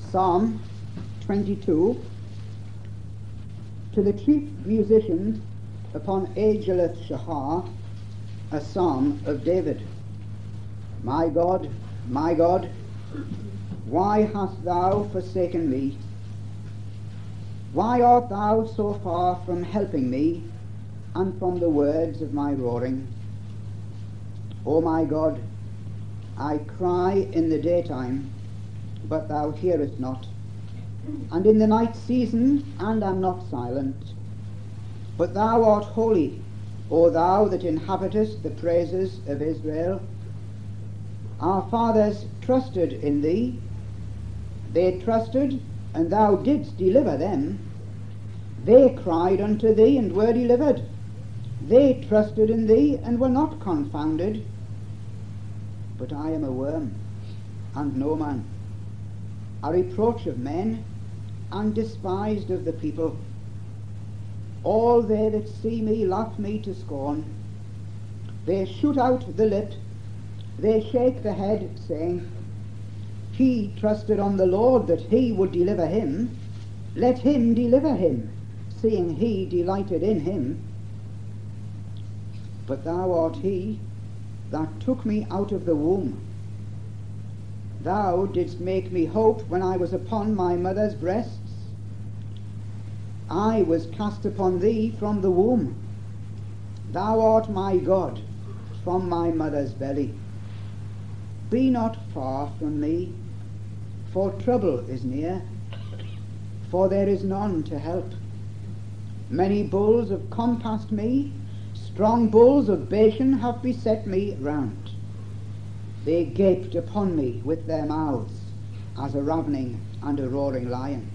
Psalm 22. To the chief musician upon Ageleth Shahar, a psalm of David. My God, why hast thou forsaken me? Why art thou so far from helping me, and from the words of my roaring? O my God, I cry in the daytime, but thou hearest not, and in the night season, and am not silent. But thou art holy, O thou that inhabitest the praises of Israel. Our fathers trusted in thee. They trusted, and thou didst deliver them. They cried unto thee, and were delivered. They trusted in thee, and were not confounded. But I am a worm, and no man, a reproach of men, and despised of the people. All they that see me laugh me to scorn. They shoot out the lip, they shake the head, saying, He trusted on the Lord that he would deliver him. Let him deliver him, seeing he delighted in him. But thou art he that took me out of the womb. Thou didst make me hope when I was upon my mother's breasts. I was cast upon thee from the womb. Thou art my God from my mother's belly. Be not far from me, for trouble is near, for there is none to help. Many bulls have compassed me, strong bulls of Bashan have beset me round. They gaped upon me with their mouths, as a ravening and a roaring lion.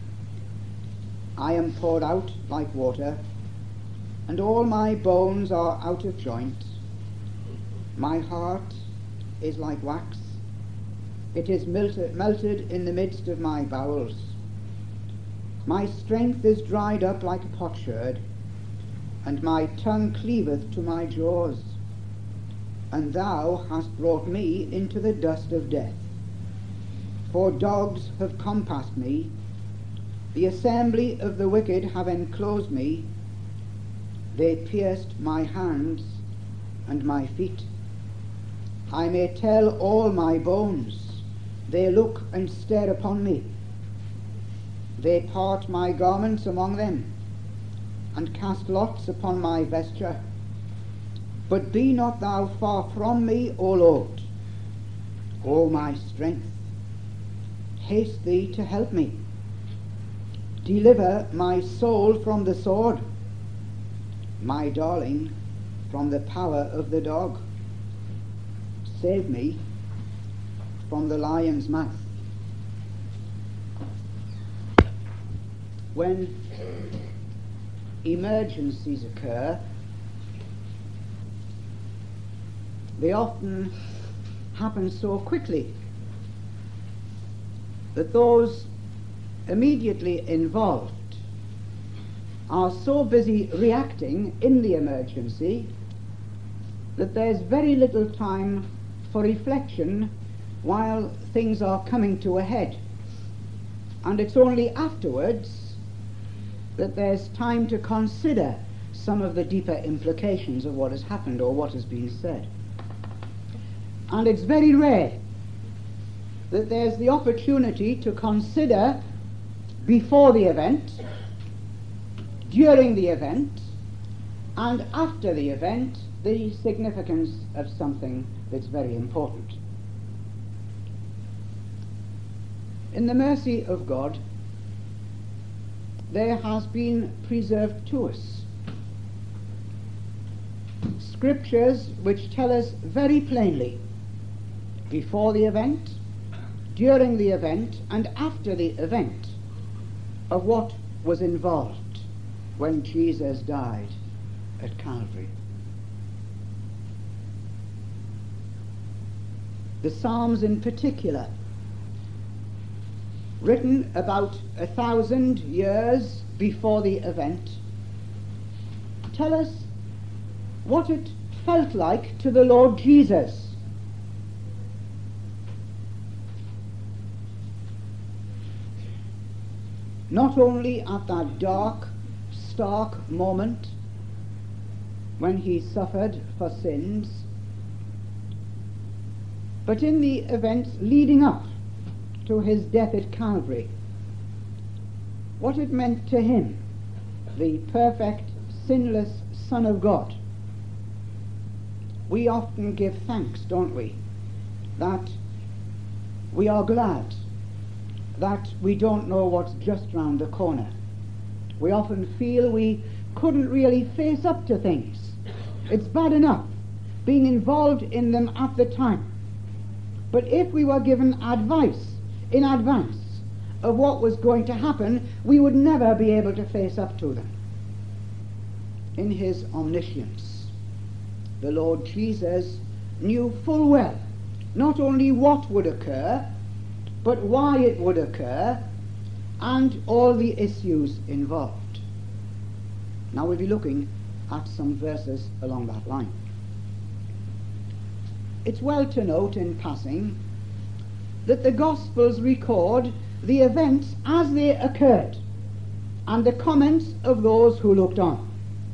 I am poured out like water, and all my bones are out of joint. My heart is like wax, it is melted in the midst of my bowels. My strength is dried up like a potsherd, and my tongue cleaveth to my jaws. And thou hast brought me into the dust of death. For dogs have compassed me, the assembly of the wicked have enclosed me. They pierced my hands and my feet. I may tell all my bones. They look and stare upon me. They part my garments among them, and cast lots upon my vesture. But be not thou far from me, O Lord, O my strength. Haste thee to help me. Deliver my soul from the sword, my darling from the power of the dog. Save me from the lion's mouth. When emergencies occur, they often happen so quickly that those immediately involved are so busy reacting in the emergency that there's very little time for reflection while things are coming to a head. And it's only afterwards that there's time to consider some of the deeper implications of what has happened or what has been said. And it's very rare that there's the opportunity to consider before the event, during the event, and after the event, the significance of something that's very important. In the mercy of God, there has been preserved to us scriptures which tell us very plainly, before the event, during the event, and after the event, of what was involved when Jesus died at Calvary. The Psalms in particular, written about 1,000 years before the event, tell us what it felt like to the Lord Jesus not only at that dark, stark moment when he suffered for sins, but in the events leading up to his death at Calvary, what it meant to him, the perfect, sinless Son of God. We often give thanks, don't we, that we are glad that we don't know what's just round the corner. We often feel we couldn't really face up to things. It's bad enough being involved in them at the time. But if we were given advice in advance of what was going to happen, we would never be able to face up to them. In his omniscience, the Lord Jesus knew full well not only what would occur, but why it would occur, and all the issues involved. Now we'll be looking at some verses along that line. It's well to note in passing that the Gospels record the events as they occurred and the comments of those who looked on.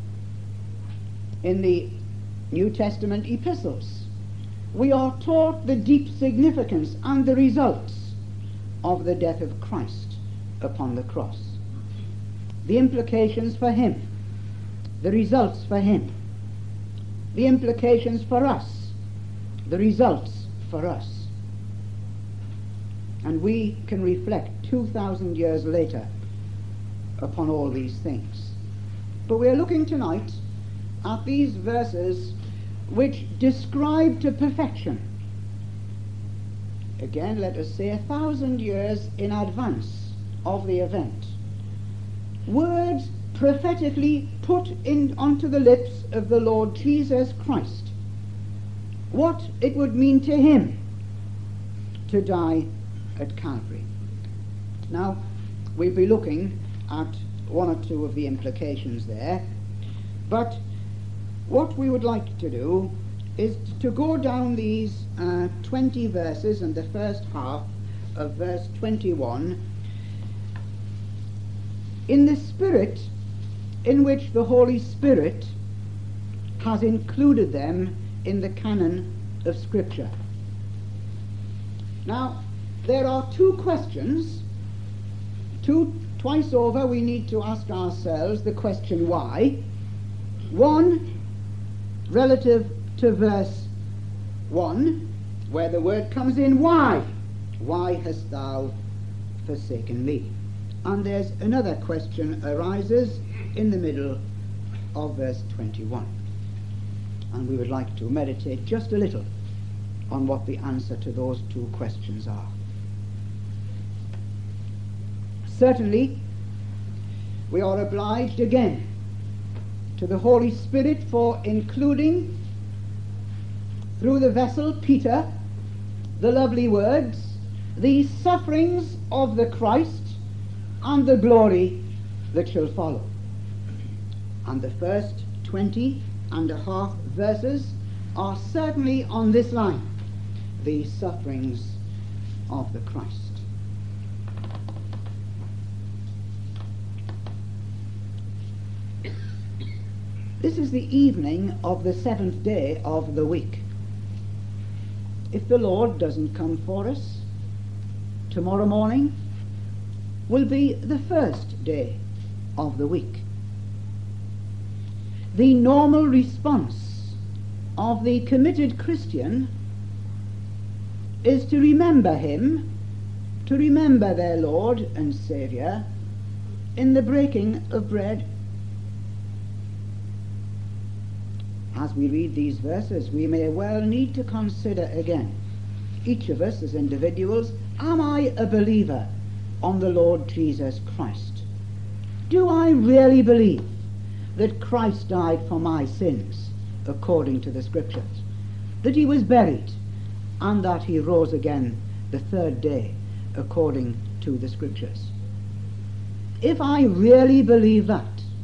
In the New Testament epistles, we are taught the deep significance and the results of the death of Christ upon the cross. The implications for him, the results for him, the implications for us, the results for us. And we can reflect 2,000 years later upon all these things. But we are looking tonight at these verses which describe to perfection, again let us say 1,000 years in advance of the event, words prophetically put onto the lips of the Lord Jesus Christ, what it would mean to him to die at Calvary. Now we'll be looking at one or two of the implications there, but what we would like to do is to go down these 20 verses and the first half of verse 21 in the spirit in which the Holy Spirit has included them in the canon of Scripture. Now, there are two questions. Twice over we need to ask ourselves the question why. One, relative to verse 1, where the word comes in, why? Why hast thou forsaken me? And there's another question arises in the middle of verse 21. And we would like to meditate just a little on what the answer to those two questions are. Certainly, we are obliged again to the Holy Spirit for including, through the vessel Peter, the lovely words, the sufferings of the Christ and the glory that shall follow. And the first 20 and a half verses are certainly on this line, the sufferings of the Christ. This is the evening of the 7th day of the week. If the Lord doesn't come for us, tomorrow morning will be the first day of the week. The normal response of the committed Christian is to remember him, to remember their Lord and Saviour in the breaking of bread. As we read these verses, we may well need to consider again, each of us as individuals, am I a believer on the Lord Jesus Christ? Do I really believe that Christ died for my sins according to the Scriptures, that he was buried, and that he rose again the third day according to the Scriptures? If I really believe that,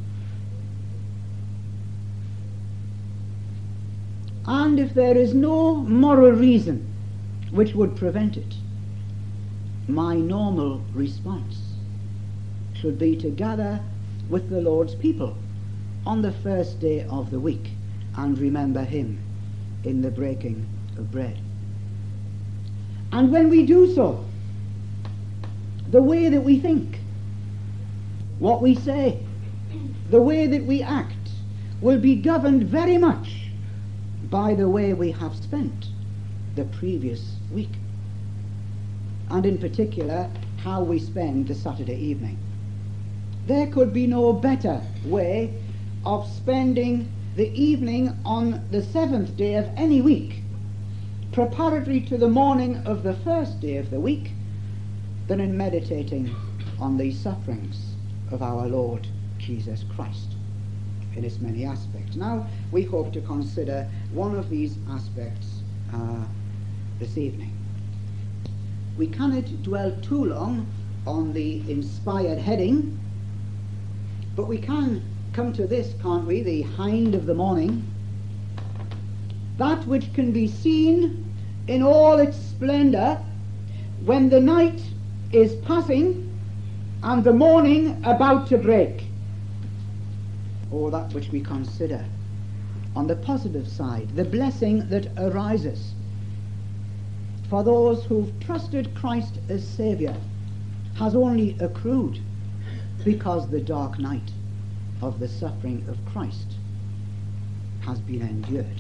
and if there is no moral reason which would prevent it, my normal response should be to gather with the Lord's people on the first day of the week and remember him in the breaking of bread. And when we do so, the way that we think, what we say, the way that we act will be governed very much by the way we have spent the previous week, and in particular how we spend the Saturday evening. There could be no better way of spending the evening on the seventh day of any week, preparatory to the morning of the first day of the week, than in meditating on the sufferings of our Lord Jesus Christ in its many aspects. Now we hope to consider one of these aspects this evening. We cannot dwell too long on the inspired heading, but we can come to this, can't we? The hind of the morning, that which can be seen in all its splendor when the night is passing and the morning about to break, or that which we consider on the positive side, the blessing that arises for those who've trusted Christ as Saviour has only accrued because the dark night of the suffering of Christ has been endured.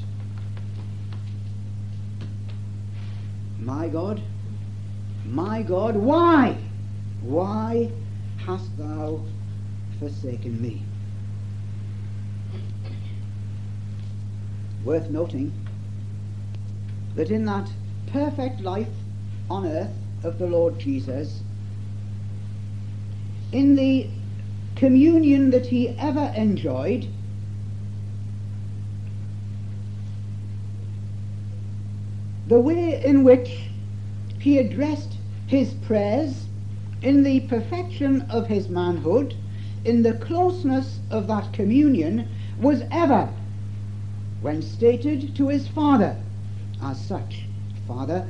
My God, why hast thou forsaken me? Worth noting that in that perfect life on earth of the Lord Jesus, in the communion that he ever enjoyed, the way in which he addressed his prayers, in the perfection of his manhood, in the closeness of that communion, was ever, when stated to his Father as such, Father,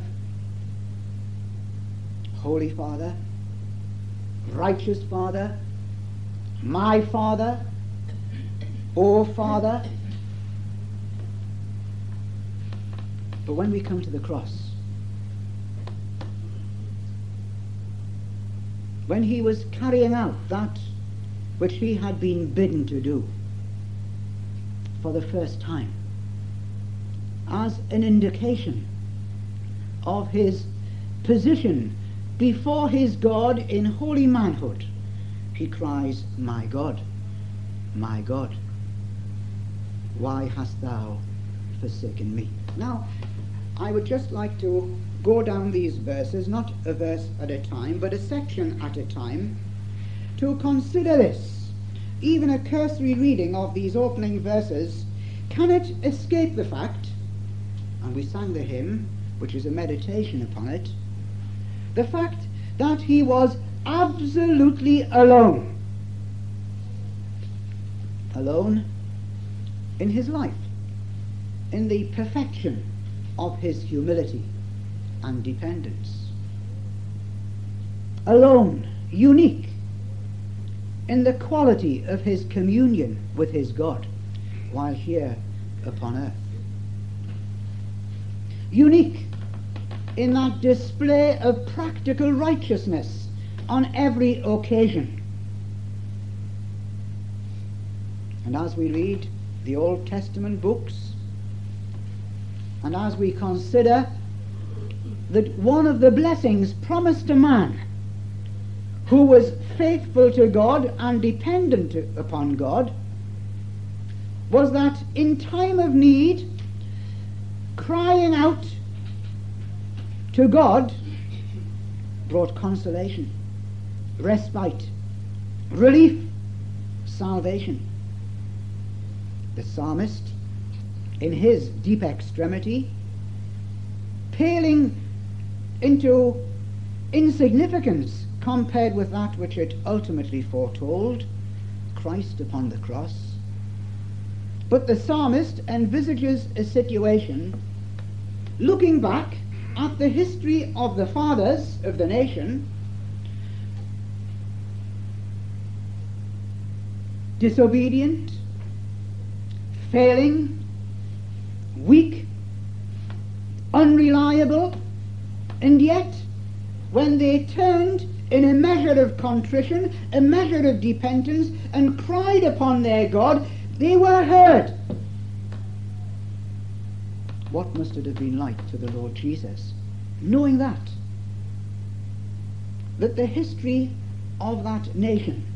Holy Father, Righteous Father, my Father, O Father. But when we come to the cross, when he was carrying out that which he had been bidden to do for the first time, as an indication of his position before his God in holy manhood, he cries, my God, why hast thou forsaken me? Now, I would just like to go down these verses, not a verse at a time, but a section at a time, to consider this. Even a cursory reading of these opening verses cannot escape the fact, and we sang the hymn, which is a meditation upon it, the fact that he was absolutely alone. Alone in his life, in the perfection of his humility and dependence. Alone, unique in the quality of his communion with his God while here upon earth. Unique in that display of practical righteousness on every occasion. And as we read the Old Testament books, and as we consider that one of the blessings promised to man who was faithful to God and dependent upon God was that in time of need, crying out to God brought consolation, respite, relief, salvation. The psalmist, in his deep extremity, paling into insignificance compared with that which it ultimately foretold, Christ upon the cross. But the psalmist envisages a situation, looking back at the history of the fathers of the nation, disobedient, failing, weak, unreliable, and yet when they turned in a measure of contrition, a measure of repentance, and cried upon their God, they were heard. What must it have been like to the Lord Jesus, knowing that the history of that nation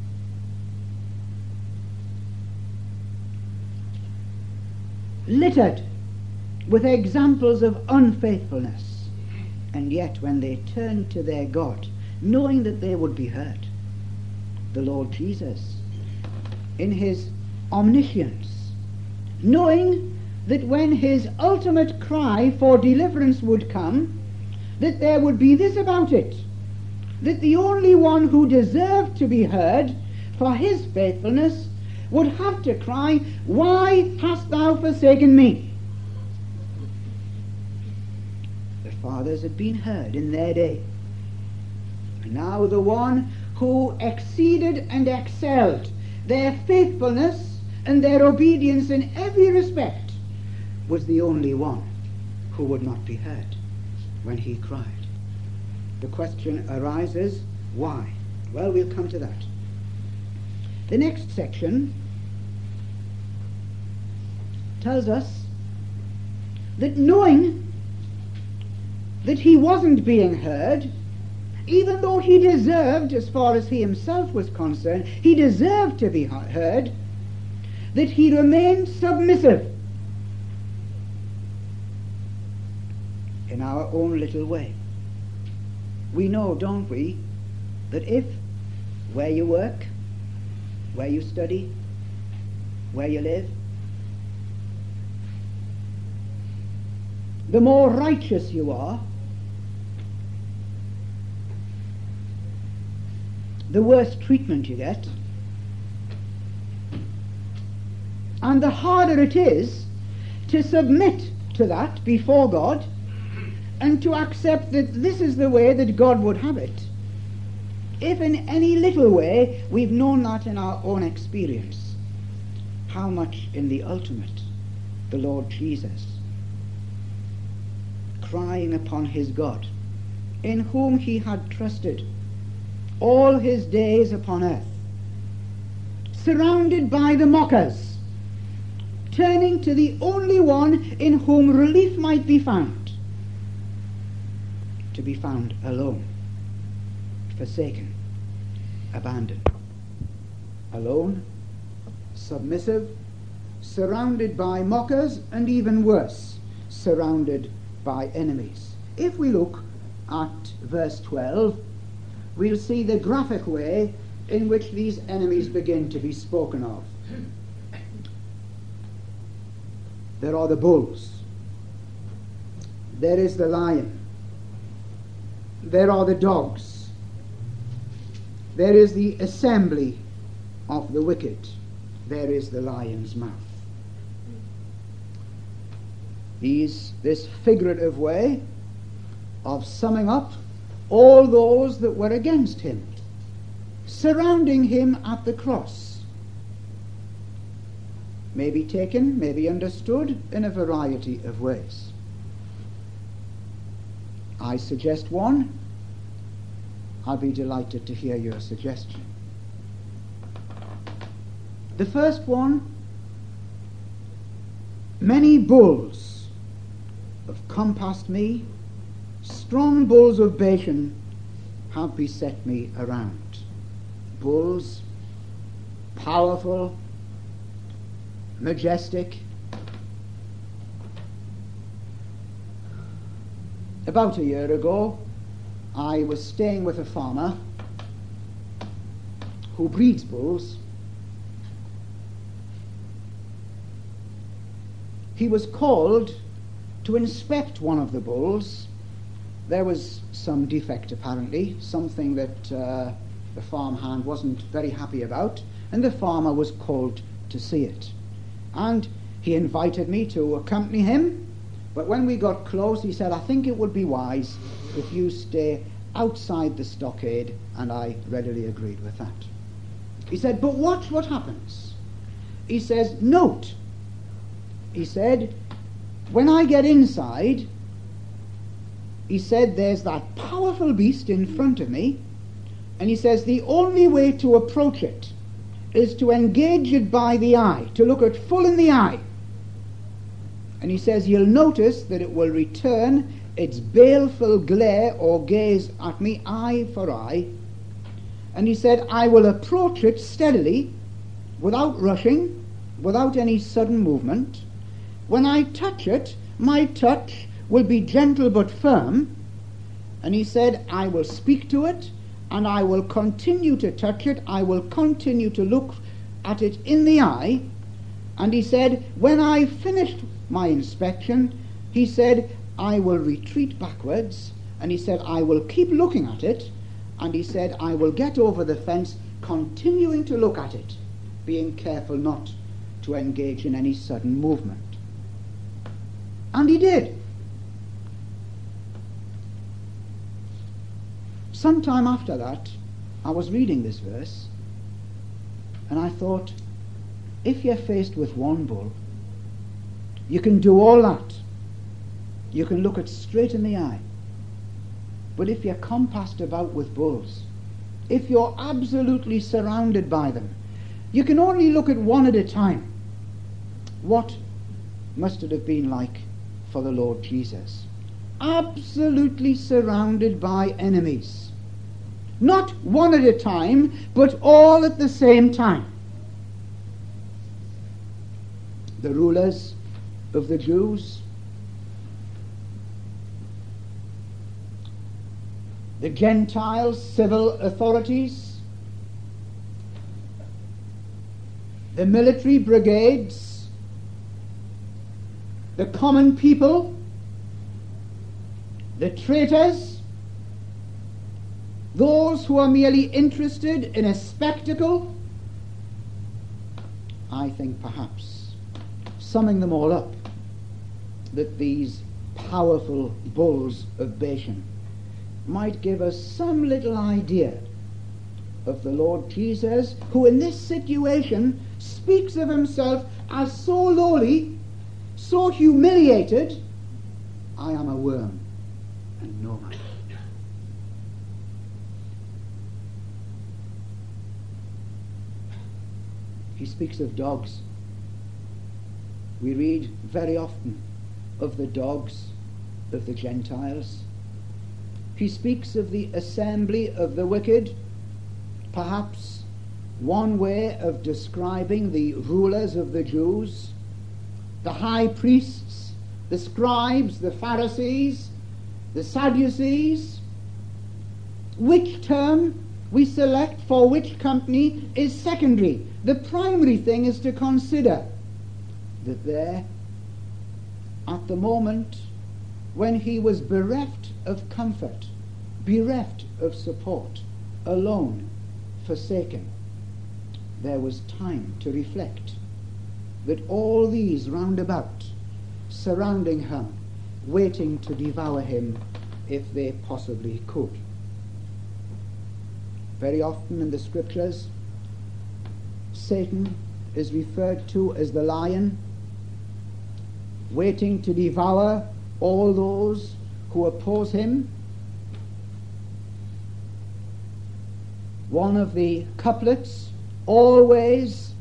littered with examples of unfaithfulness, and yet when they turned to their God, knowing that they would be heard, the Lord Jesus, in his omniscience, knowing that when his ultimate cry for deliverance would come, that there would be this about it, that the only one who deserved to be heard for his faithfulness would have to cry, "Why hast thou forsaken me?" The fathers had been heard in their day. Now the one who exceeded and excelled their faithfulness and their obedience in every respect was the only one who would not be heard when he cried. The question arises, why? Well, we'll come to that. The next section tells us that knowing that he wasn't being heard, even though he deserved, as far as he himself was concerned, he deserved to be heard, that he remained submissive in our own little way. We know, don't we, that if where you work, where you study, where you live, the more righteous you are, the worse treatment you get, and the harder it is to submit to that before God and to accept that this is the way that God would have it, if in any little way we've known that in our own experience. How much in the ultimate the Lord Jesus, crying upon his God, in whom he had trusted all his days upon earth, surrounded by the mockers, turning to the only one in whom relief might be found, to be found alone, forsaken, abandoned, alone, submissive, surrounded by mockers, and even worse, surrounded by enemies. If we look at verse 12, we'll see the graphic way in which these enemies begin to be spoken of. There are the bulls, there is the lion, there are the dogs, there is the assembly of the wicked, there is the lion's mouth. This figurative way of summing up all those that were against him, surrounding him at the cross, may be taken, may be understood in a variety of ways. I suggest one. I'll be delighted to hear your suggestion. The first one: many bulls have compassed me, strong bulls of Bashan have beset me around. Bulls, powerful, majestic. About a year ago, I was staying with a farmer who breeds bulls. He was called to inspect one of the bulls. There was some defect apparently, something that the farmhand wasn't very happy about, and the farmer was called to see it. And he invited me to accompany him, but when we got close he said, "I think it would be wise if you stay outside the stockade," and I readily agreed with that. He said, but watch what happens. He says, note. He said, when I get inside, he said, there's that powerful beast in front of me, and he says the only way to approach it is to engage it by the eye, to look it full in the eye. And he says you'll notice that it will return its baleful glare or gaze at me eye for eye. And he said I will approach it steadily, without rushing, without any sudden movement. When I touch it, my touch will be gentle but firm. And he said I will speak to it, and I will continue to touch it. I will continue to look at it in the eye. And he said, when I finished my inspection, he said, I will retreat backwards. And he said, I will keep looking at it. And he said, I will get over the fence, continuing to look at it, being careful not to engage in any sudden movement. And he did. Sometime after that, I was reading this verse, and I thought, if you're faced with one bull, you can do all that. You can look it straight in the eye. But if you're compassed about with bulls, if you're absolutely surrounded by them, you can only look at one at a time. What must it have been like for the Lord Jesus? Absolutely surrounded by enemies. Not one at a time, but all at the same time. The rulers of the Jews, the Gentiles, civil authorities, the military brigades, the common people, the traitors, those who are merely interested in a spectacle. I think perhaps, summing them all up, that these powerful bulls of Bashan might give us some little idea of the Lord Jesus, who in this situation speaks of himself as so lowly, so humiliated, I am a worm and no man. He speaks of dogs. We read very often of the dogs of the Gentiles. He speaks of the assembly of the wicked. Perhaps one way of describing the rulers of the Jews, the high priests, the scribes, the Pharisees, the Sadducees. Which term we select for which company is secondary. The primary thing is to consider that there, at the moment when he was bereft of comfort, bereft of support, alone, forsaken, there was time to reflect that all these round about, surrounding him, waiting to devour him if they possibly could. Very often in the scriptures, Satan is referred to as the lion, waiting to devour all those who oppose him. One of the couplets always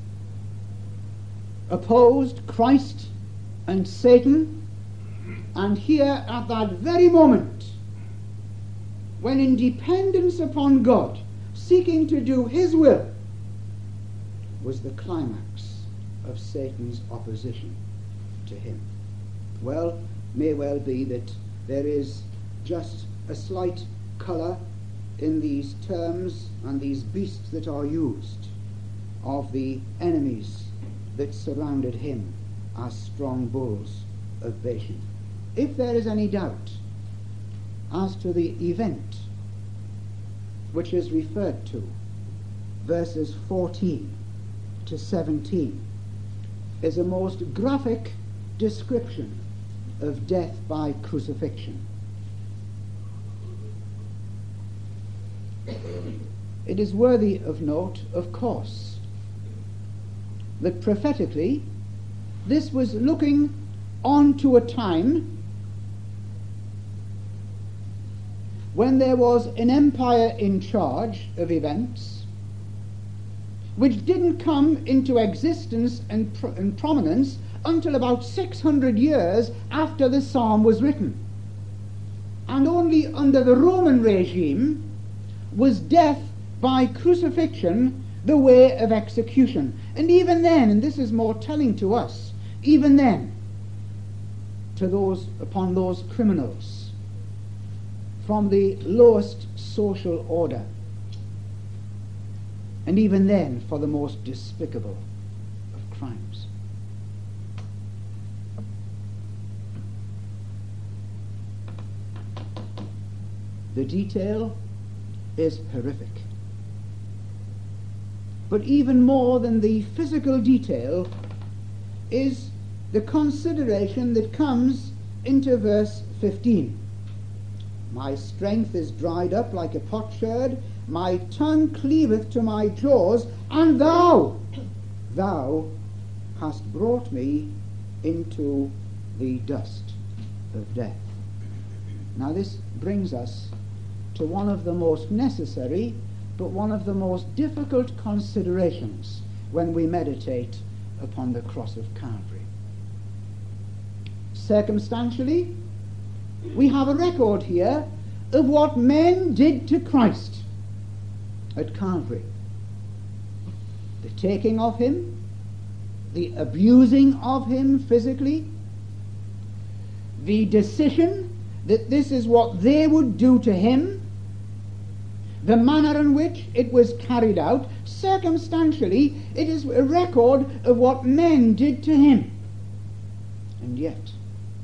opposed Christ and Satan, and here at that very moment, when in dependence upon God, seeking to do his will, was the climax of Satan's opposition to him. Well, may well be that there is just a slight colour in these terms and these beasts that are used of the enemies that surrounded him as strong bulls of Bashan. If there is any doubt as to the event which is referred to, verses 14 to 17 is a most graphic description of death by crucifixion. it is worthy of note, of course, that prophetically this was looking on to a time when there was an empire in charge of events which didn't come into existence and prominence until about 600 years after the psalm was written. And only under the Roman regime was death by crucifixion the way of execution. And even then, and this is more telling to us, even then, upon those criminals from the lowest social order, and even then for the most despicable of crimes. The detail is horrific. But even more than the physical detail is the consideration that comes into verse 15. My strength is dried up like a potsherd, my tongue cleaveth to my jaws, and thou hast brought me into the dust of death. Now this brings us to one of the most necessary but one of the most difficult considerations when we meditate upon the cross of Calvary. Circumstantially, we have a record here of what men did to Christ at Calvary. The taking of him, the abusing of him physically, the decision that this is what they would do to him, the manner in which it was carried out. Circumstantially, it is a record of what men did to him. And yet,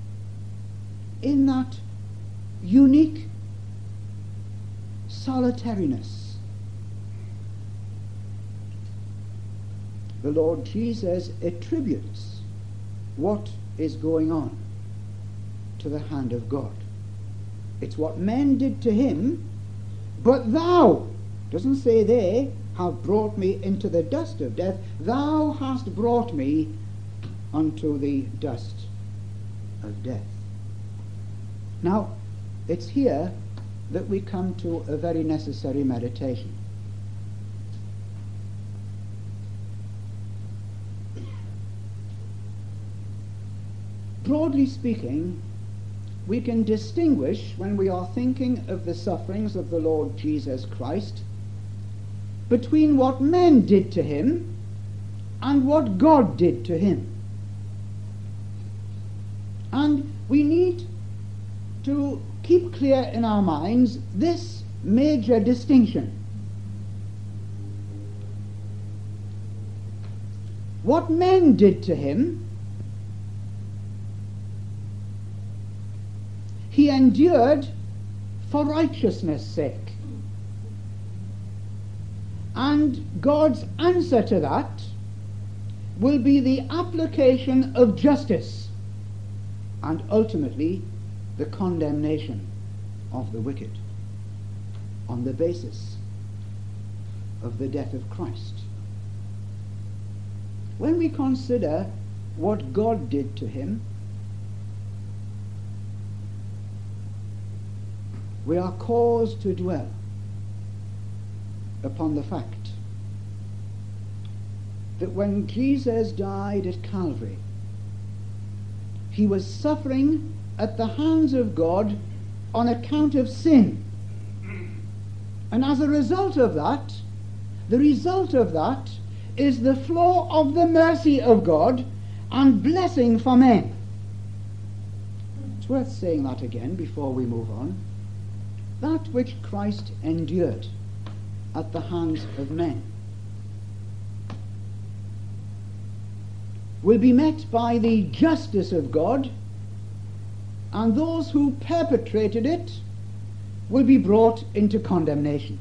in that unique solitariness, the Lord Jesus attributes what is going on to the hand of God. It's what men did to him, but thou, doesn't say they, have brought me into the dust of death. Thou hast brought me unto the dust of death. Now, it's here that we come to a very necessary meditation. Broadly speaking, we can distinguish, when we are thinking of the sufferings of the Lord Jesus Christ, between what men did to him and what God did to him. And we need to keep clear in our minds this major distinction. What men did to him, he endured for righteousness' sake. And God's answer to that will be the application of justice and ultimately the condemnation of the wicked on the basis of the death of Christ. When we consider what God did to him, we are caused to dwell upon the fact that when Jesus died at Calvary, he was suffering at the hands of God on account of sin. And as a result of that, the result of that is the flow of the mercy of God and blessing for men. It's worth saying that again before we move on. That which Christ endured at the hands of men will be met by the justice of God, and those who perpetrated it will be brought into condemnation.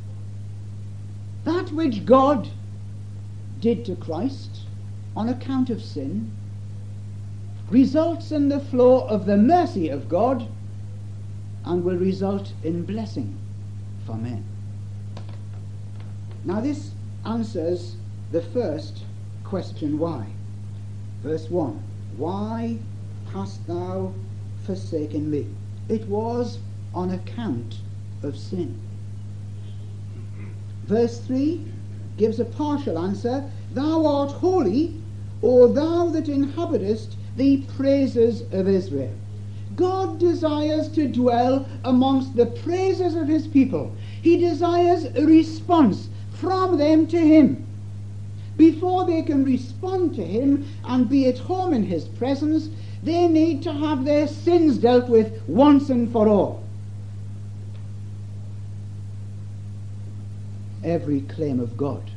That which God did to Christ on account of sin results in the flow of the mercy of God and will result in blessing for men. Now this answers the first question, why. Verse 1, why hast thou forsaken me? It was on account of sin. Verse 3 gives a partial answer, thou art holy, O thou that inhabitest the praises of Israel. God desires to dwell amongst the praises of his people. He desires a response from them to him. Before they can respond to him and be at home in his presence, they need to have their sins dealt with once and for all. Every claim of God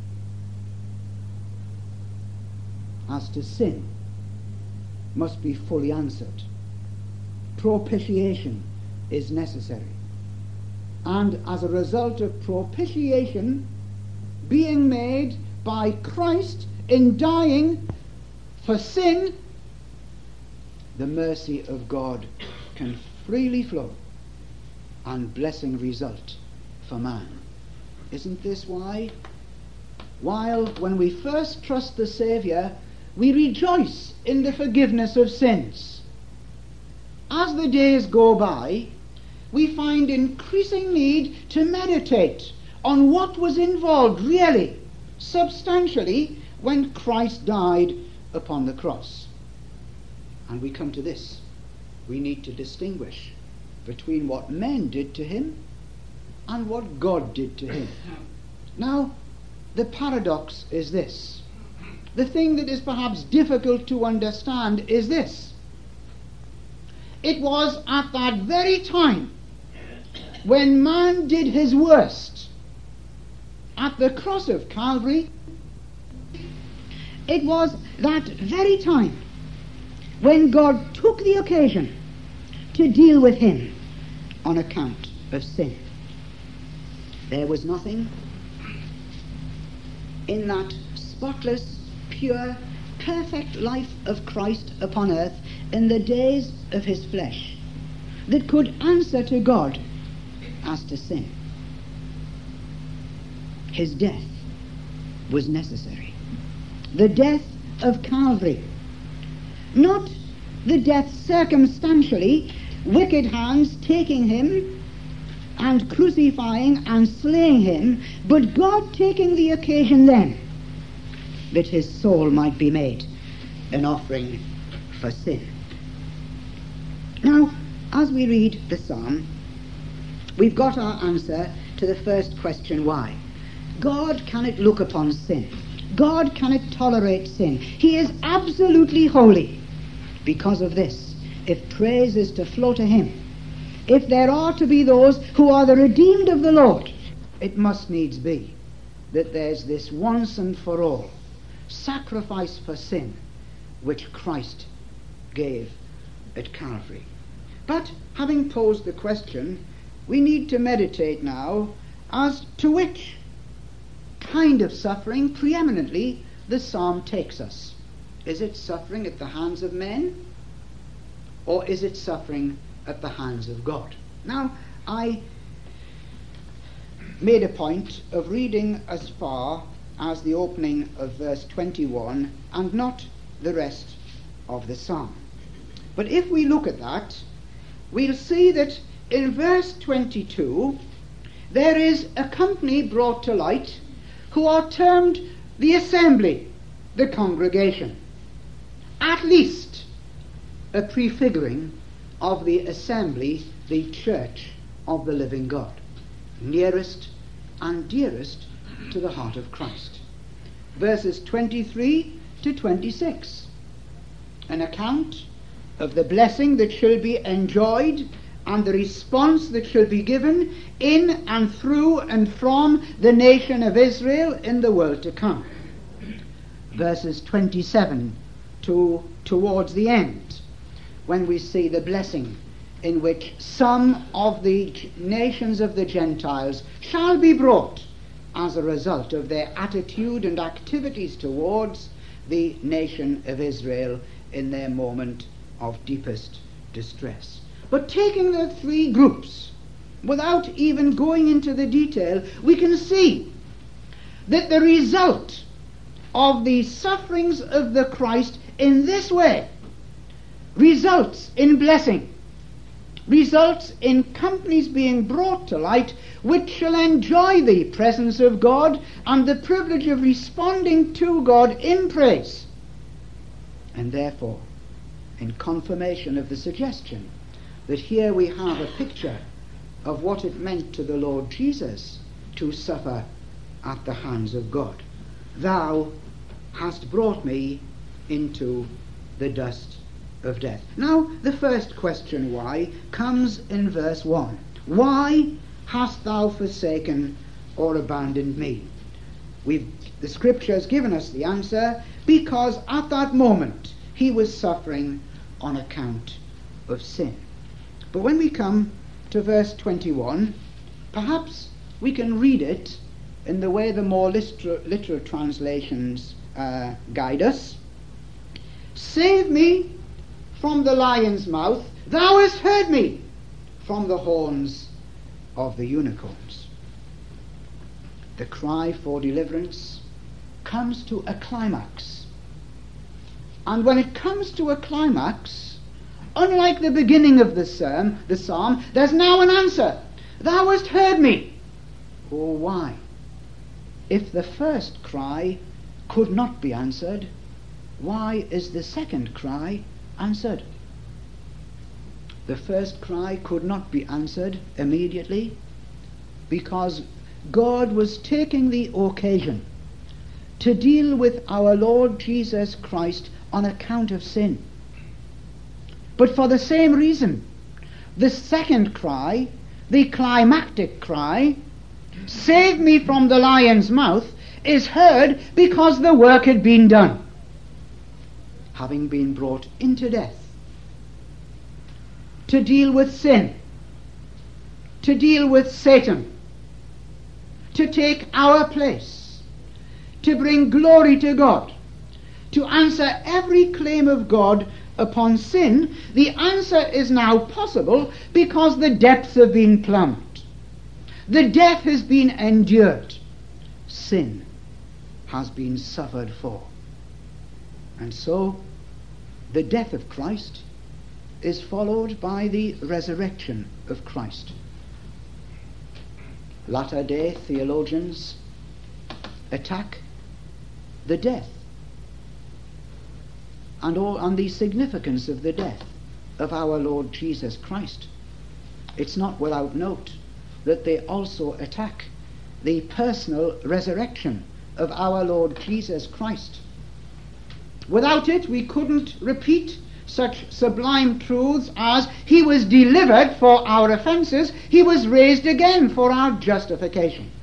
as to sin must be fully answered. Propitiation is necessary. And as a result of propitiation being made by Christ in dying for sin, the mercy of God can freely flow and blessing result for man. Isn't this why, while when we first trust the Saviour, we rejoice in the forgiveness of sins, as the days go by, we find increasing need to meditate on what was involved really, substantially, when Christ died upon the cross. And we come to this. We need to distinguish between what men did to him and what God did to him. Now, the paradox is this. The thing that is perhaps difficult to understand is this. It was at that very time when man did his worst at the cross of Calvary, it was that very time when God took the occasion to deal with him on account of sin. There was nothing in that spotless, pure, perfect life of Christ upon earth in the days of his flesh that could answer to God as to sin. His death was necessary. The death of Calvary. Not the death circumstantially, wicked hands taking him and crucifying and slaying him, but God taking the occasion then that his soul might be made an offering for sin. Now, as we read the psalm, we've got our answer to the first question, why. God cannot look upon sin. God cannot tolerate sin. He is absolutely holy. Because of this, if praise is to flow to him, if there are to be those who are the redeemed of the Lord, it must needs be that there's this once and for all sacrifice for sin which Christ gave at Calvary. But having posed the question, we need to meditate now as to which kind of suffering preeminently the psalm takes us. Is it suffering at the hands of men, or is it suffering at the hands of God? Now, I made a point of reading as far as the opening of verse 21 and not the rest of the psalm. But if we look at that, we'll see that in verse 22 there is a company brought to light who are termed the assembly, the congregation. At least a prefiguring of the assembly, the church of the living God, nearest and dearest to the heart of Christ. Verses 23 to 26. An account of the blessing that shall be enjoyed and the response that shall be given in and through and from the nation of Israel in the world to come. Verses 27 towards the end, when we see the blessing in which some of the nations of the Gentiles shall be brought as a result of their attitude and activities towards the nation of Israel in their moment of deepest distress. But taking the three groups, without even going into the detail, we can see that the result of the sufferings of the Christ in this way results in blessing, results in companies being brought to light which shall enjoy the presence of God and the privilege of responding to God in praise. And therefore, in confirmation of the suggestion that here we have a picture of what it meant to the Lord Jesus to suffer at the hands of God. Thou hast brought me into the dust of death. Now, the first question, why, comes in verse 1. Why hast thou forsaken or abandoned me? The Scripture has given us the answer, because at that moment he was suffering on account of sin. But when we come to verse 21, perhaps we can read it in the way the more literal translations guide us. Save me from the lion's mouth, thou hast heard me from the horns of the unicorns. The cry for deliverance comes to a climax. And when it comes to a climax, unlike the beginning of the psalm, there's now an answer. Thou hast heard me. Oh, why? If the first cry could not be answered, why is the second cry answered? The first cry could not be answered immediately because God was taking the occasion to deal with our Lord Jesus Christ on account of sin. But for the same reason, the second cry, the climactic cry, save me from the lion's mouth, is heard because the work had been done. Having been brought into death, to deal with sin, to deal with Satan, to take our place, to bring glory to God, to answer every claim of God upon sin, the answer is now possible because the depths have been plumbed. The death has been endured. Sin has been suffered for. And so, the death of Christ is followed by the resurrection of Christ. Latter-day theologians attack the death and the significance of the death of our Lord Jesus Christ. It's not without note that they also attack the personal resurrection of our Lord Jesus Christ. Without it, we couldn't repeat such sublime truths as he was delivered for our offences, he was raised again for our justification.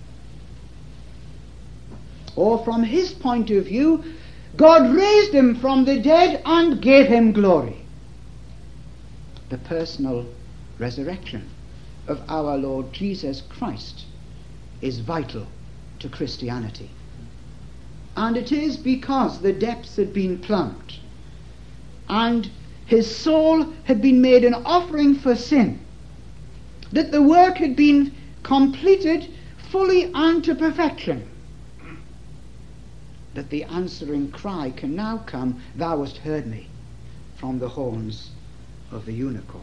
Or from his point of view, God raised him from the dead and gave him glory. The personal resurrection of our Lord Jesus Christ is vital to Christianity. And it is because the depths had been plumbed and his soul had been made an offering for sin, that the work had been completed fully and to perfection, that the answering cry can now come, thou hast heard me, from the horns of the unicorn.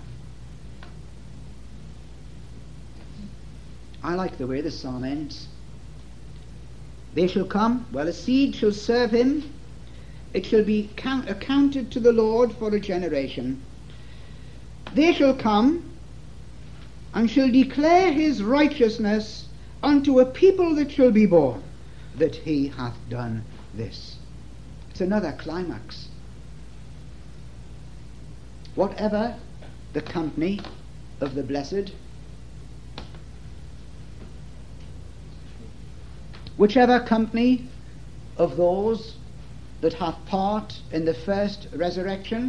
I like the way the psalm ends. They shall come, well, a seed shall serve him, it shall be accounted to the Lord for a generation. They shall come and shall declare his righteousness unto a people that shall be born, that he hath done this. It's another climax. Whatever the company of the blessed, whichever company of those that have part in the first resurrection,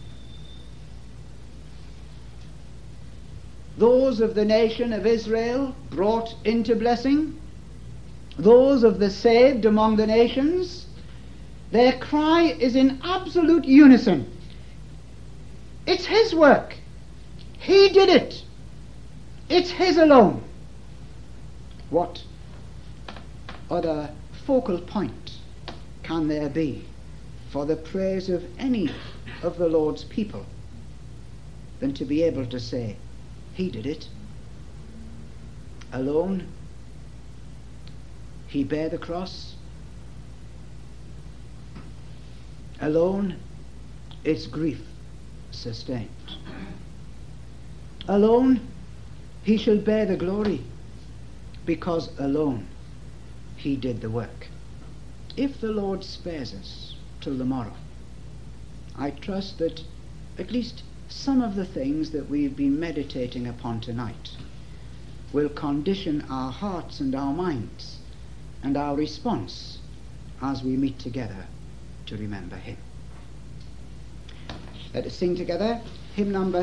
those of the nation of Israel brought into blessing, those of the saved among the nations, their cry is in absolute unison. It's his work. He did it. It's his alone. What other focal point can there be for the praise of any of the Lord's people than to be able to say, he did it. Alone, he bare the cross. Alone, its grief sustained. Alone, he shall bear the glory, because alone he did the work. If the Lord spares us till the morrow, I trust that at least some of the things that we've been meditating upon tonight will condition our hearts and our minds and our response as we meet together to remember him. Let us sing together hymn number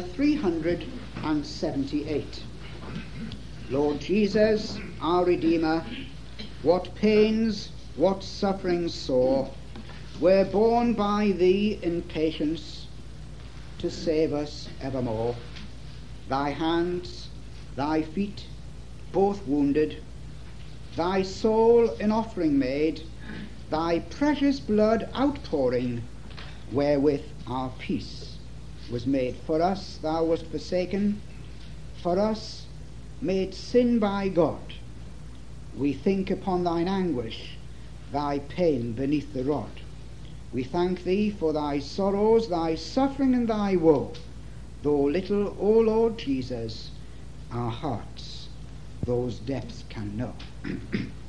378. Lord Jesus, our Redeemer, what pains, what sufferings sore were borne by thee in patience to save us evermore. Thy hands, thy feet, both wounded, thy soul in offering made, thy precious blood outpouring, wherewith our peace was made. For us thou wast forsaken, for us made sin by God. We think upon thine anguish, thy pain beneath the rod. We thank thee for thy sorrows, thy suffering and thy woe, though little, O Lord Jesus, our hearts those depths can know.